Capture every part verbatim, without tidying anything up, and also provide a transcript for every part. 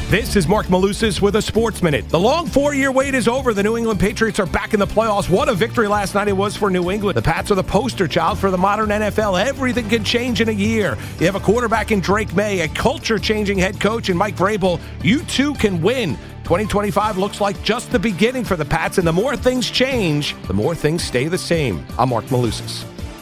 This is Mark Malusis with a Sports Minute. The long four-year wait is over. The New England Patriots are back in the playoffs. What a victory last night it was for New England. The Pats are the poster child for the modern N F L. Everything can change in a year. You have a quarterback in Drake May, a culture-changing head coach in Mike Vrabel. You too can win. twenty twenty-five looks like just the beginning for the Pats, and the more things change, the more things stay the same. I'm Mark Malusis.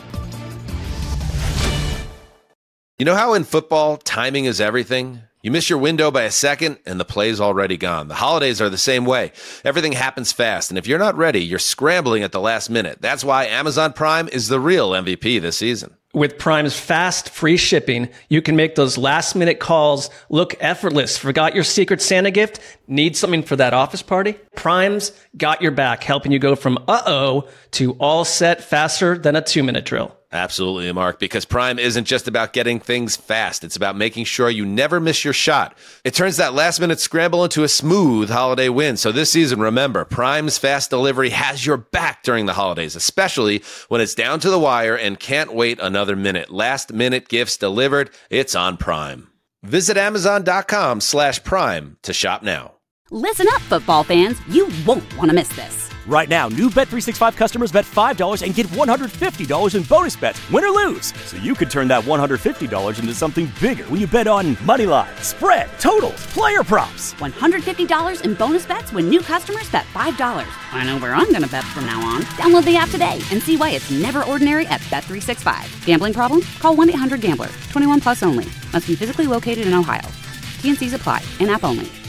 You know how in football, timing is everything? You miss your window by a second, and the play's already gone. The holidays are the same way. Everything happens fast, and if you're not ready, you're scrambling at the last minute. That's why Amazon Prime is the real M V P this season. With Prime's fast, free shipping, you can make those last-minute calls look effortless. Forgot your Secret Santa gift? Need something for that office party? Prime's got your back, helping you go from uh-oh to all set faster than a two-minute drill. Absolutely, Mark, because Prime isn't just about getting things fast. It's about making sure you never miss your shot. It turns that last-minute scramble into a smooth holiday win. So this season, remember, Prime's fast delivery has your back during the holidays, especially when it's down to the wire and can't wait another minute. Last-minute gifts delivered, it's on Prime. Visit Amazon.com slash Prime to shop now. Listen up, football fans. You won't want to miss this. Right now, new Bet three sixty-five customers bet five dollars and get one hundred fifty dollars in bonus bets, win or lose. So you could turn that one hundred fifty dollars into something bigger when you bet on money line, spread, totals, player props. one hundred fifty dollars in bonus bets when new customers bet five dollars. I know where I'm going to bet from now on. Download the app today and see why it's never ordinary at Bet three sixty-five. Gambling problem? Call one eight hundred gambler. twenty-one plus only. Must be physically located in Ohio. T N Cs apply. In-app only.